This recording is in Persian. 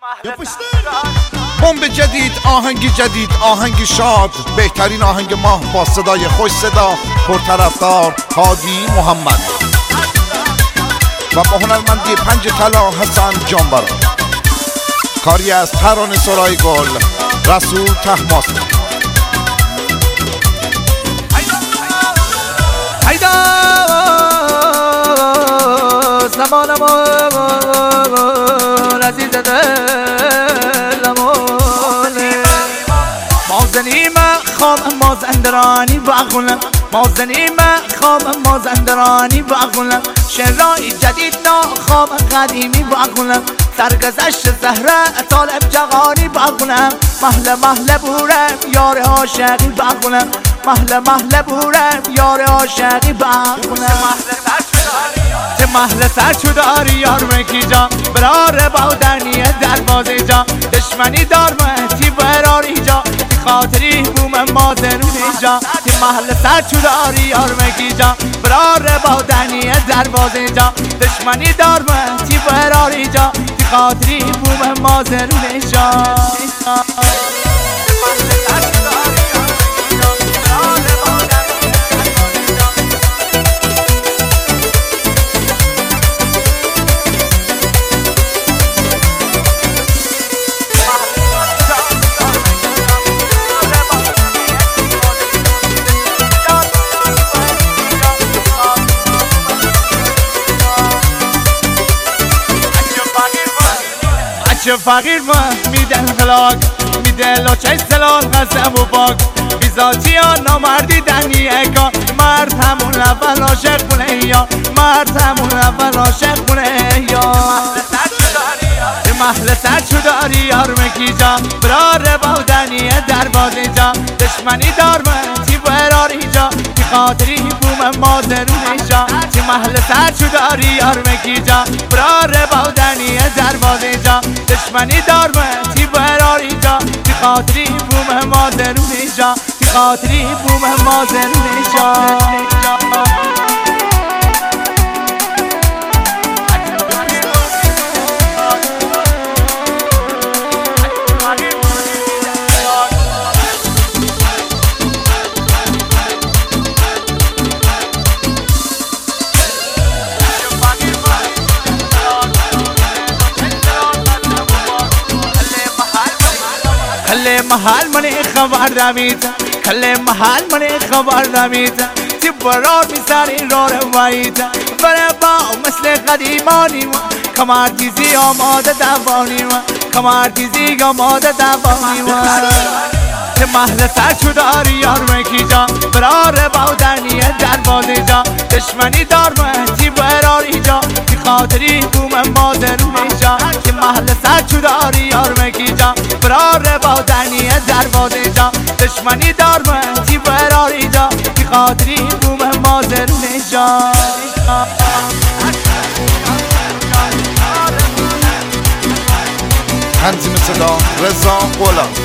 بمب جدید، آهنگ جدید، آهنگ شاد، بهترین آهنگ ماه با صدای خوش صدا پرطرفدار هادی محمد و با هنرمندی پنج طلا حسن جانبرا. کاری از ترانه سرای گل رسول طهماسب. هیدا زمانم عزیز دلمونه مازنی خام مازندرانی بغلم، مازنی خام مازندرانی بغلم، شعرهای جدید ناخام قدیمی بغلم، سرگذشت زهره طالب جهانی بغلم، محله محله بورم یار عاشقی بغلم، محله محله بورم یار عاشقی بغلم. محل سر داری یار مکی جا برار بودنی دروازه جا دشمنی دار مهتی براری جا خاطری بوم مازنون جا محل سر داری یار مکی جا برار بودنی دروازه جا دشمنی دار مهتی براری جا خاطری بوم مازنون جا. چه فقیر میدن خلاق میده لاچه سلال قسم و باک بیزاتی ها نامردی دنی اکا مرد همون اول عاشق بونه یا مرد همون اول عاشق بونه یا محل سر داری یار مکی جا برار بودنی دروازه جا دشمنی دار مهتی براری جا خاطری بوم مازنون جا محل سر داری یار مکی جا برار بودنی دروازه جا دشمنی دار مهتی براری جا خاطری بوم مازنون جا خاطری بوم مازنون جا. کل محل منی خبر نمیده، کل محل منی خبر نمیده، تی برار میسری رو رویده بره با مثل قدیمانی ما کمر تیزی آماده دوانی ما کمر تیزی آماده دوانی ما تی محل سر داری یار مکی جا برار بودنی دروازه جا دشمنی دار مهتی براری جا تی خاطری بوم مازنون جا تی محل سر داری یار مکی جا برار بودنی دروازه جا دشمنی دار مهتی براری جا تی خاطری بوم مازنون جا. تنظیم صدا رضا غلام.